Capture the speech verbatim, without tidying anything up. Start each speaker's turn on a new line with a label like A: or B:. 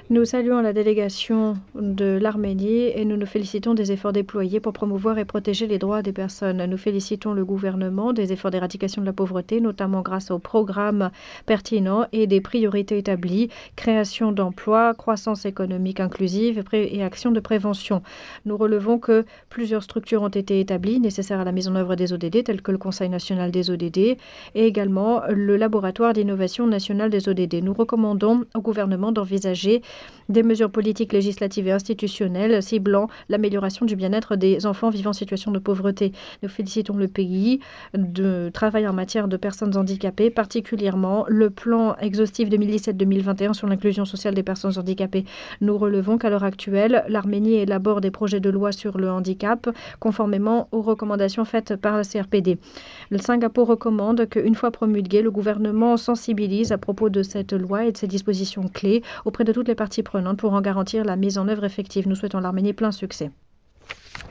A: Nous saluons la délégation de l'Arménie et nous nous félicitons des efforts déployés pour promouvoir et protéger les droits des personnes. Nous félicitons le gouvernement des efforts d'éradication de la pauvreté, notamment grâce aux programmes pertinents et des priorités établies, création d'emplois, croissance économique inclusive et actions de prévention. Nous relevons que plusieurs structures ont été établies nécessaires à la mise en œuvre des O D D, telles que le Conseil national des O D D et également le laboratoire d'innovation national des O D D. Nous recommandons au gouvernement d'envisager des mesures politiques, législatives et institutionnelles ciblant l'amélioration du bien-être des enfants vivant en situation de pauvreté. Nous félicitons le pays de travail en matière de personnes handicapées, particulièrement le plan exhaustif deux mille dix-sept deux mille vingt et un sur l'inclusion sociale des personnes handicapées. Nous relevons qu'à l'heure actuelle, l'Arménie élabore des projets de loi sur le handicap conformément aux recommandations faites par la C R P D. Le Singapour recommande qu'une fois promulguée, le gouvernement sensibilise à propos de cette loi et de ses dispositions clés auprès de toutes les parties prenantes pour en garantir la mise en œuvre effective. Nous souhaitons l'Arménie plein succès.